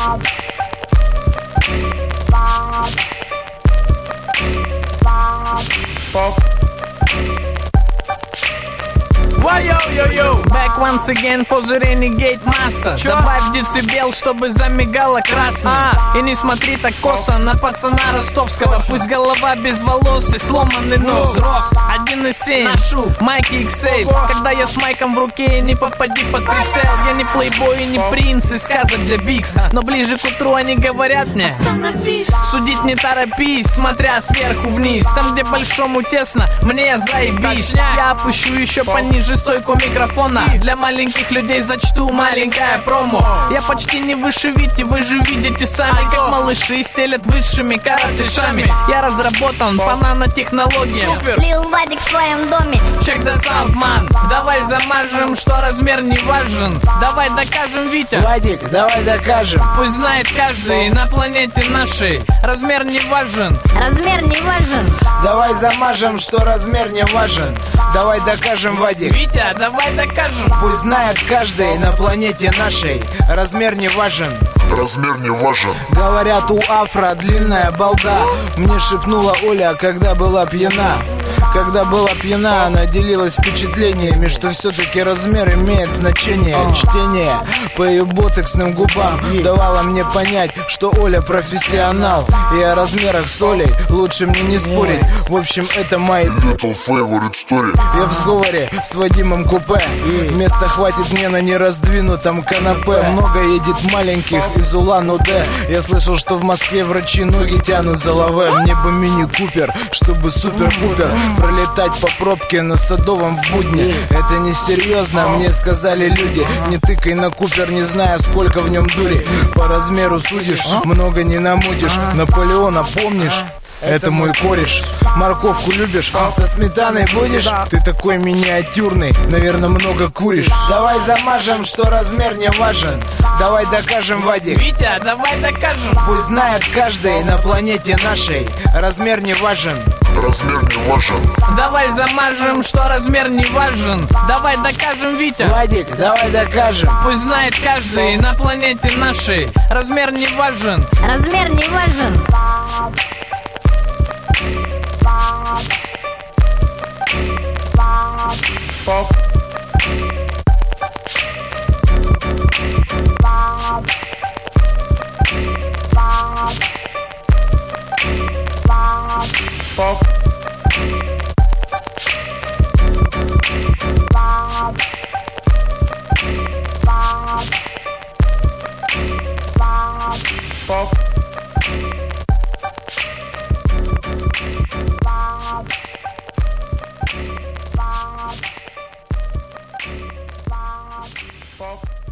Back once again for the Renegade Master. Добавь децибел, чтобы замигало красным. И не смотри так косо на пацана ростовского. Пусть голова без волос и сломанный нос. Рост 1,7, ношу майки XL. Когда я с майком в руке, не попади под прицел. Я не плейбой и не принц из сказок для Бикс. Но ближе к утру они говорят мне: остановись, судить не торопись, смотря сверху вниз. Там, где большому тесно, мне заебись. Я опущу еще пониже стойку микрофона. Для маленьких людей зачту маленькое промо. Я почти не выше Вити, вы же видите сами, как малыши стелят высшими каратышами. Я разработан по нанотехнологиям. Лил Вадик в твоем доме. Check the sound, man. Давай замажем, что размер не важен. Давай докажем, Витя. Вадик, давай докажем. Пусть знает каждый на планете нашей. Размер не важен. Размер не важен. Давай замажем, что размер не важен. Давай докажем, Вадик. Витя, давай докажем. Пусть знает каждый на планете нашей. Размер не важен. Размер не важен. Говорят, у афро длинная балда. Мне шепнула Оля, когда была пьяна. Когда была пьяна, она делилась впечатлениями, что все-таки размер имеет значение. Чтение по ее ботоксным губам давало мне понять, что Оля профессионал. И о размерах с Олей лучше мне не спорить. В общем, это мои Little favorite story. Я в сговоре с Вадимом купе. Места хватит мне на нераздвинутом канапе. Много едет маленьких из Улан-Удэ. Я слышал, что в Москве врачи ноги тянут за лаве. Мне бы мини-купер, чтобы супер-пупер пролетать по пробке на Садовом в будни. Это несерьезно, мне сказали люди. Не тыкай на Купер, не зная, сколько в нем дури. По размеру судишь, много не намутишь. Наполеона помнишь? Это мой кореш. Морковку любишь? Со сметаной будешь? Ты такой миниатюрный, наверное, много куришь. Давай замажем, что размер не важен. Давай докажем, Вадик. Витя, давай докажем. Пусть знает каждый на планете нашей. Размер не важен. Размер не важен. Давай замажем, что размер не важен. Давай докажем, Витя. Вадик, давай докажем. Пусть знает каждый на планете нашей. Размер не важен. Размер не важен. Pop. Pop.